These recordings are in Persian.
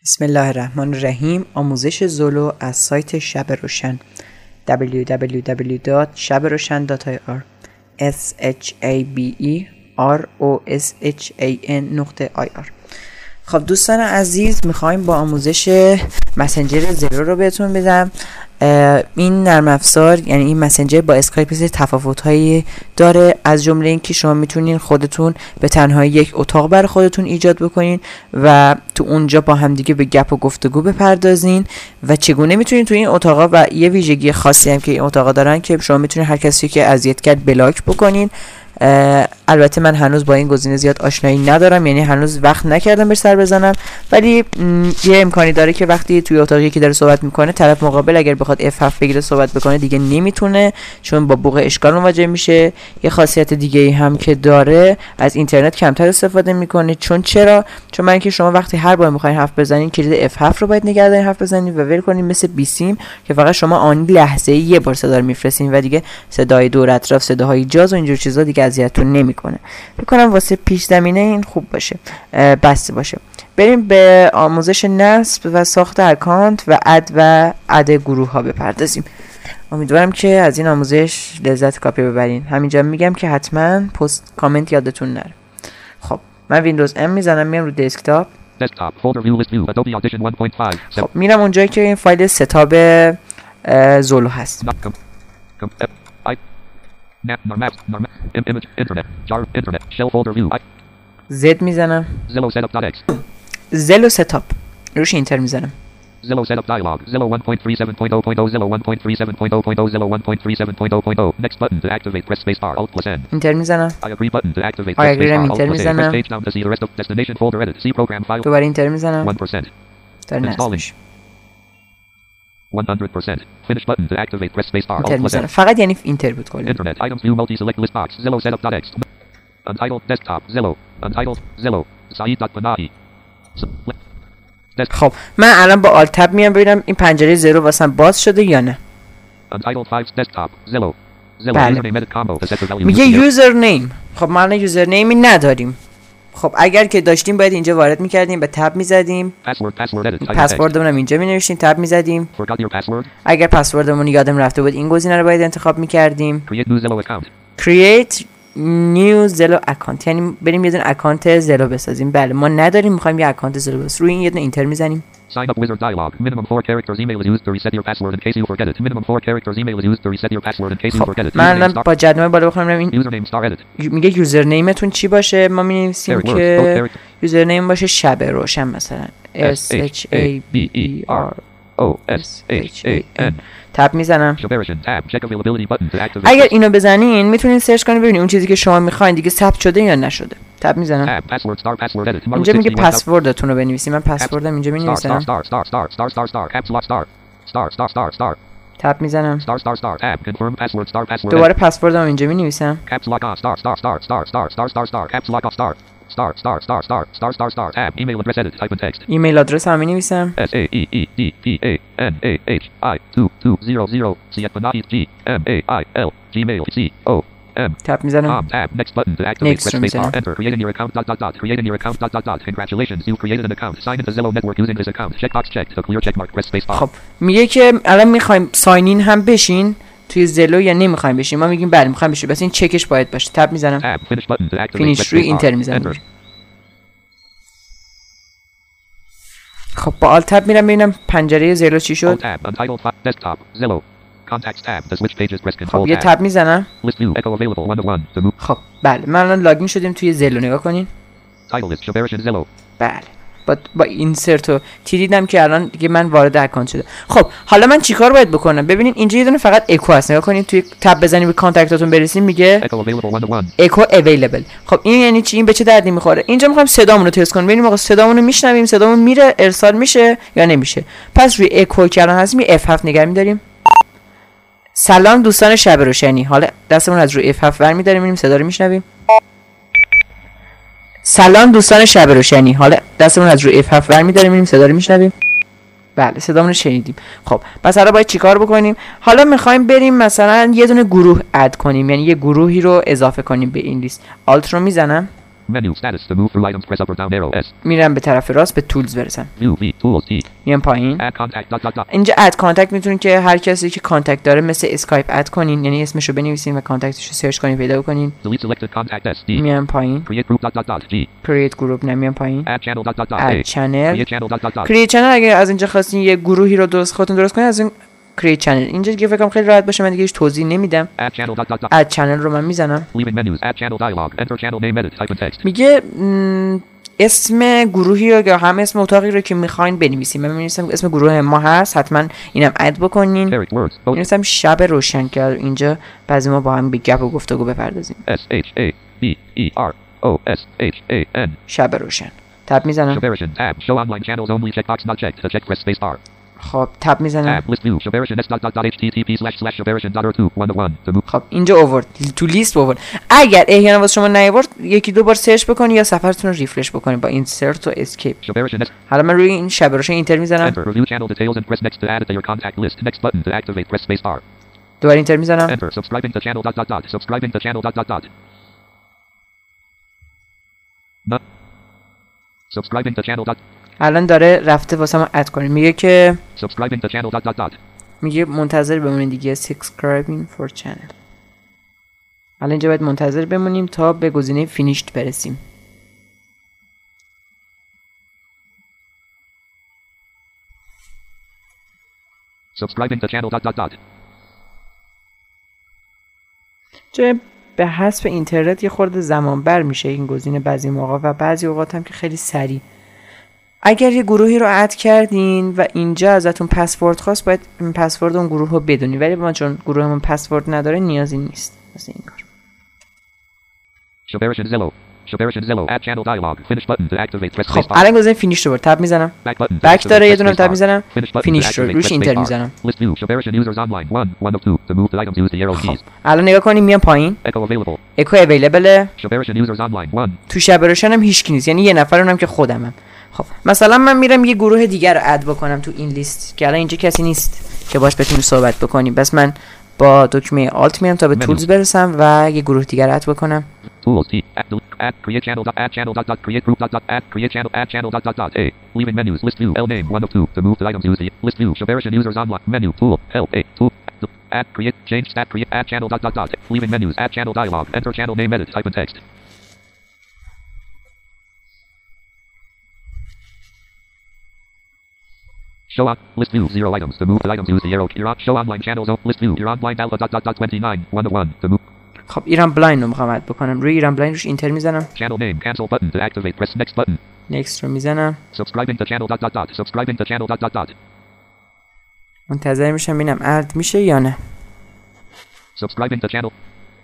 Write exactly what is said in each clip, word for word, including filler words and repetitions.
بسم الله الرحمن الرحیم. آموزش زولو از سایت شب روشن دبلیو دبلیو دبلیو دات شب روشن دات آی آر اس اچ ای بی ای آر او اس اچ ای ان نقطه آی آر. خب دوستان عزیز، میخوایم با آموزش مسنجر زلو رو بهتون بدم. این نرم افزار یعنی این مسنجر با اسکایپ تفاوت‌هایی داره، از جمله اینکه شما میتونین خودتون به تنهایی یک اتاق برای خودتون ایجاد بکنین و تو اونجا با همدیگه به گپ و گفتگو بپردازین و چگونه میتونین تو این اتاقا و یه ویژگی خاصی هم که این اتاقا دارن که شما میتونین هر کسی که اذیت کرد بلاک بکنین. البته من هنوز با این گزینه زیاد آشنایی ندارم، یعنی هنوز وقت نکردم بهش سر بزنم، ولی یه امکانی داره که وقتی توی اتاقی که داره صحبت میکنه طرف مقابل اگر بخواد اف هفت بگیره صحبت بکنه دیگه نمیتونه، چون با بوق اشکال مواجه میشه. یه خاصیت دیگه ای هم که داره، از اینترنت کمتر استفاده میکنه. چون چرا؟ چون من که شما وقتی هر بار میخواین حرف بزنین کلید اف هفت رو باید نگه دارین حرف بزنین و ول کنین، مثل بیسیم که فقط شما آن لحظه‌ای یه بار صدا رو میفرستین و دیگه صدای دور اطراف، صداهای جاز و اینجور چیزا دیگه اذیتتون نمیکنه. فکر کنم واسه پیش زمینه این خوب باشه، بسته باشه. بریم به آموزش نصب و ساخت اکانت و اد و اد گروه ها بپردازیم. امیدوارم که از این آموزش لذت کافی ببرین. همینجا میگم که حتما پست کامنت یادتون نره. خب من ویندوز ام میزنم، میام رو دسکتاپ. خب میرم اونجایی که این فایل ستاب زولو هست. زد میزنم، زلو ستاپ روش اینتر میزنم. Zillow setup dialog. Zillow one point three seven point zero point zero. Zillow one point three seven point zero point zero. Zillow one point three seven point zero point zero. Next button to activate. Press space bar. Alt plus N. اینتر میزنم. I agree button to activate. I Press agree space bar. اینتر Alt plus A. Press میزنم. page down to see the rest of destination folder edit. See program file. دوباره اینتر میزنم. one percent. داره نصب میشه. one hundred percent. Finish button to activate. Press space bar. اینتر Alt plus میزنم. N. فقط یعنی اینتر بود کلا. Internet items view multi select list box. Zillow setup.x. Untitled desktop. Zillow. Untitled Zillow. Saeed.panahi. خب من الان با آلت تب میام ببینم این پنجره زیرو واسم باز شده یا نه. Untitled five desktop. Zillow. Zillow بله. username edit combo to set the value. میگه یوزر نیم. خب ما الان یوزر نیمی نداریم. خب اگر که داشتیم باید اینجا وارد میکردیم، به تب میزدیم. Password password edit. پسوردمون هم اینجا مینوشتیم، تب میزدیم. Forgot your password. اگر پسوردمون یادم رفته بود این گزینه رو باید انتخاب میکردیم. Create new Zillow account. Create new Zillow account، یعنی بریم یه دونه اکانت زلو بسازیم. بله ما نداریم، میخوایم یه اکانت زلو بسازیم. روی این یه دونه اینتر میزنیم. Sign up wizard dialog. Minimum four characters email is used to reset your password in case you forget it. Minimum four characters email is used to reset your password in case you forget it. من الان با جدول بالا بخونم این Username star edit. میگه یوزر نیمتون چی باشه. ما می‌نویسیم که یوزر نیم باشه شب روشن، مثلا S H A B E R O S H A N. تب میزنم. اگر اینو بزنین میتونین سرچ کنین ببینین اون چیزی که شما میخواین دیگه ثبت شده یا نشده. تب میزنم. اینجا میگه پسوردتون رو بنویسین. من پسوردم اینجا مینویسم. تب میزنم. دوباره پسوردم اینجا مینویسم. Star star star star star star star tab email address edit type in text. ایمیل آدرس هم می‌نویسم. S A E E D P A N A H I two two zero zero Saeed G M A I L Gmail C O M. تاب میزنم. Tab next button to activate. Press space bar. Enter. Creating your account dot dot dot. Creating your account dot dot dot. Congratulations, you created an account. Sign into Zillow network using this account. Checkbox checked. To clear checkmark. Press space bar. خب میگه که الان می‌خوایم ساین این هم بشین توی زلو یا نمی‌خوایم بشین. ما میگیم بله می‌خوایم بشین، بس این چکش باید باشه. تاب میزنم. Tab finish button to activate. فینیش روی اینتر میزنم. خب با آلت تب میرم ببینم پنجره زلو چی شد. خب یه تب میزنم. خب بله من الان لاگین شدیم توی زلو. نگاه کنین. بله با با اینسرت و تی دیدم که الان دیگه من وارد اکانت شده. خب حالا من چیکار باید بکنم؟ ببینید اینجا یه دونه فقط اکو هست. نگاه کنین توی تب بزنید به کانتکتاتون برسید میگه اکو اویلیبل. خب این یعنی چی؟ این به چه دردی میخوره؟ اینجا میخوایم صدامون رو تست کنیم ببینیم آقا صدامون رو میشنویم، صدامون میره ارسال میشه یا نمیشه. پس روی اکو که الان هستیم اف هفت نگه می‌داریم. سلام دوستان شب روشنی. حالا دستمون از روی اف هفت برمی‌داریم ببینیم صدا رو میشنویم. سلام دوستان شب روشنی. حالا دستمون از روی اف هفت برمی‌داریم ببینیم صدا رو میشنویم. بله صدامون رو شنیدیم. خب پس حالا باید چیکار بکنیم؟ حالا می‌خوایم بریم مثلا یه دونه گروه اد کنیم، یعنی یه گروهی رو اضافه کنیم به این لیست. آلت رو میزنم. Menu status to move through items press up or down arrow S. میرم به طرف راست به تولز برسم. View V tools T. میام پایین. Add contact dot dot dot. اینجا اد کانتکت میتونین که هر کسی که کانتکت داره مثل اسکایپ اد کنین، یعنی اسمشو بنویسین و کانتکتش رو سرچ کنین پیدا کنین. Delete selected contact S D. میام پایین. Create group dot dot dot G. create group نمیام پایین. Add channel dot dot dot add A. channel. Create channel dot dot dot. create channel اگه از اینجا خواستین یه گروهی رو درست خودتون درست کنین از این create channel. اینجا دیگه فکر کنم خیلی راحت باشه، من دیگه هیچ توضیح نمیدم. Add channel dot dot dot. add channel رو من میزنم. Leaving menus. Add channel dialog. Enter channel name edit type in text. میگه اسم گروهی رو یا هم اسم اتاقی رو که میخواین بنویسین. من می‌نویسم اسم گروه ما هست، حتما اینم اد بکنین. می‌نویسم شب روشن که اینجا بعضی ما با هم به گپ و گفتگو بپردازیم. S H A B E R O S H A N. شب روشن. تب میزنم. Shabaration tab. Show online channels only. Checkbox not checked. To check press space bar. خب تب میزنم. Tab list view. Shabaration s dot dot dot http slash slash shabaration dot r two one to one. To move. خب اینجا آورد تو لیست آورد. اگر احیانا واسه شما نیاورد یکی دو بار سرچ بکنید یا سفرتون رو ریفرش بکنید با اینسرت و اسکیپ. حالا من روی این شب روشن اینتر میزنم. Enter review channel details and press next to add it to your contact list. Next button to activate press space bar. دوباره اینتر میزنم. Enter subscribing to channel dot dot dot. Subscribing to channel dot dot dot. No. Subscribing to channel dot. الان داره رفته واسه ما اد کنیم. میگه که Subscribing to channel dot dot dot. میگه منتظر بمونید دیگه. subscribing for channel. الان اینجا باید منتظر بمونیم تا به گزینه finished برسیم. Subscribing to channel dot dot dot. چه به حسب اینترنت یه خورده زمان بر میشه این گزینه بعضی موقع و بعضی اوقات هم که خیلی سریع. اگر یه گروهی رو اد کردین و اینجا ازتون پسورد خواست باید پسورد اون گروه رو بدونی، ولی ما چون گروهمون پسورد نداره نیازی نیست مثل این کار. Shabaration Zillow. Shabaration Zillow. Add channel dialog. Finish button to activate press خب space bar. الان گزینه فینیش رو تاب میزنم. بک داره یه دونه تاب میزنم. فینیش رو روش اینتر میزنم. List view. Shabaration users online one one of two. To move the items use the arrow keys. الان نگاه کنیم میام پایین. Echo available. اکو اویلیبل. Shabaration users online one. تو شب روشن هم هیچ کی نیست، یعنی یه نفر اونم که خودمم. خب مثلا من میرم یه گروه دیگر رو اد بکنم تو این لیست که الان اینجا کسی نیست که باش بتونیم صحبت بکنیم، بس من با دکمه آلت میام تا به تولز برسم و یه گروه دیگر اد بکنم. Tools T. Add, add create channel dot add channel dot dot create group dot dot add create channel add channel dot dot dot A. Leaving menus list view L name one of two. To move the items use the list view. Shabaration users online menu tool help A tool add create change stat create add channel dot dot dot. Leaving menus add channel dialog enter channel name edit type in text. Show on list view zero items. To move the items use the arrow. Your on show online channels list view. Your online alpha dot dot dot twenty nine one to one. To move. خب ایران بلایند رو میخوام اد بکنم. روی ایران بلایند روش اینتر میزنم. Channel name cancel button to activate press next button. next رو میزنم. Subscribing to channel dot dot dot. Subscribing to channel dot dot dot. منتظر میشم ببینم اد میشه یا نه. Subscribing to channel.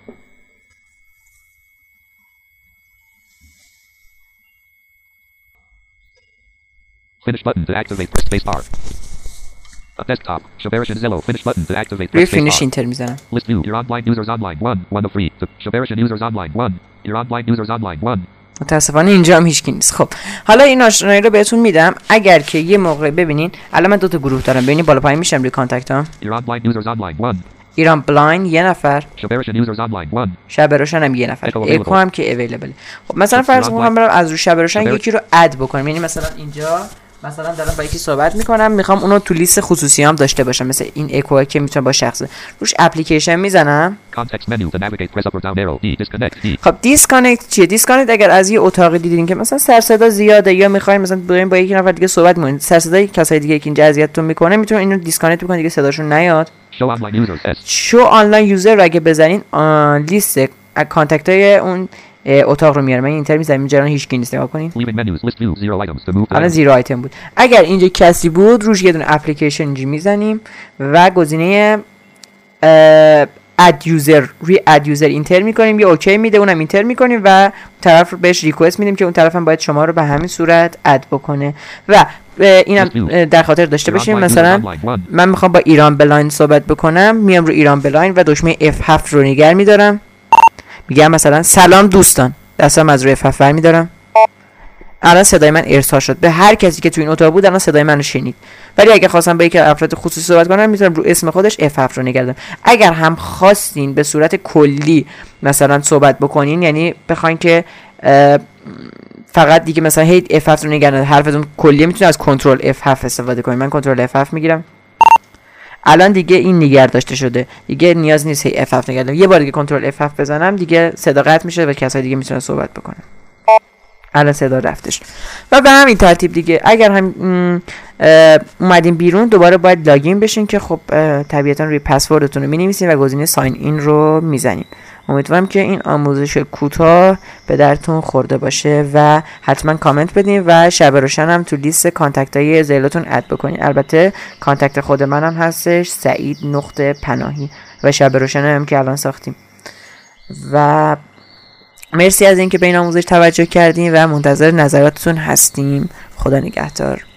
Finish button to activate press space bar. A desktop. Shabaration Zillow. Finish button to activate روی press space فینیش bar. اینتر میزنم. List view. Your online users online one one of three. Shabaration users online one. Your online users online one. متاسفانه اینجا هم هیچ کی نیست. خب حالا این آشنایی رو بهتون میدم. اگر که یه موقع ببینین الان من دو تا گروه دارم، ببینید بالا پایین میشم روی کانتکت ها. Your online users online one. ایران بلایند یه نفر. Shabaration users online one. شب روشن هم یه نفر. Echo اکو هم که اویلیبل. خب مثلا فرض کنم برام از روی شب روشن یکی رو اد بکنم، یعنی مثلا اینجا مثلا دارم با یکی صحبت میکنم میخوام اونو تو لیست خصوصی هم داشته باشم، مثل این اکو که میتونه با شخص روش اپلیکیشن میزنم. Context menu to navigate press up or down arrow. D disconnect D. خب دیسکانکت چیه؟ دیسکانکت اگر از یه اتاقی دیدین که مثلا سر صدا زیاده یا میخواین مثلا بریم با یک نفر دیگه صحبت کنین، سر صدای کسای دیگه که اینجا اذیتتون میکنه میتونین اینو دیسکانکت بکنین دیگه صداشون نیاد. Show online users S. شو آنلاین یوزر رو اگه بزنین لیست کانتکت های اون اتاق رو میاره. من اینتر میذارم اینجا هیچ کی نیست، نگاه کنین. الان زیرو آیتم بود. اگر اینجا کسی بود روش یه دونه اپلیکیشن اینجا میزنیم و گزینه اد یوزر روی اد یوزر اینتر میکنیم، یه اوکی میده اونم اینتر میکنیم و طرف رو بهش ریکوست میدیم که اون طرف هم باید شما رو به همین صورت اد بکنه و اینم در خاطر داشته باشیم. مثلا من میخوام با ایران بلایند صحبت بکنم، میام رو ایران بلایند و دکمه اف هفت رو نگه میدارم، میگم مثلا سلام دوستان، دستم از روی اف هفت برمیدارم. الان صدای من ارسال شد به هر کسی که تو این اتاق بود، الان صدای منو شنید. ولی اگه خواستم با یکی افراد خصوصی صحبت کنم میتونم رو اسم خودش اف هفت رو نگه دارم. اگر هم خواستین به صورت کلی مثلا صحبت بکنین، یعنی بخواین که فقط دیگه مثلا هی اف هفت رو نگرد حرفتون کلیه میتونید از کنترل اف هفت استفاده کنید. من کنترل اف هفت میگیرم، الان دیگه این نگه داشته شده، دیگه نیاز نیست هی اف هفت نگردم. یه بار دیگه کنترل اف هفت بزنم دیگه صدا قطع میشه و کسای دیگه میتونن صحبت بکنن. الان صدا رفتش. و به همین ترتیب دیگه اگر هم اومدین بیرون دوباره باید لاگین بشین که خب طبیعتا روی پسوردتون رو می‌نویسین و گزینه ساین این رو میزنین. امیدوارم که این آموزش کوتاه به درتون خورده باشه و حتما کامنت بدین و شب روشن هم تو لیست کانتکت های زیلاتون اد بکنین. البته کانتکت خود منم هستش، سعید نقطه پناهی، و شب روشن هم که الان ساختیم. و مرسی از اینکه به این آموزش توجه کردین و منتظر نظراتتون هستیم. خدا نگهدار.